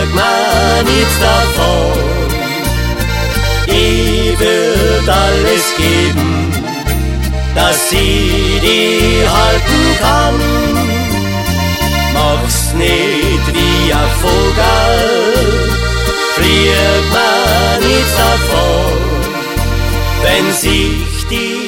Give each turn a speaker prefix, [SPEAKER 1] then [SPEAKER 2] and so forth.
[SPEAKER 1] fliegt man nichts davon. Ich würd alles geben, dass sie die halten kann. Mach's nicht wie ein Vogel, fliegt man nichts davon, wenn sich die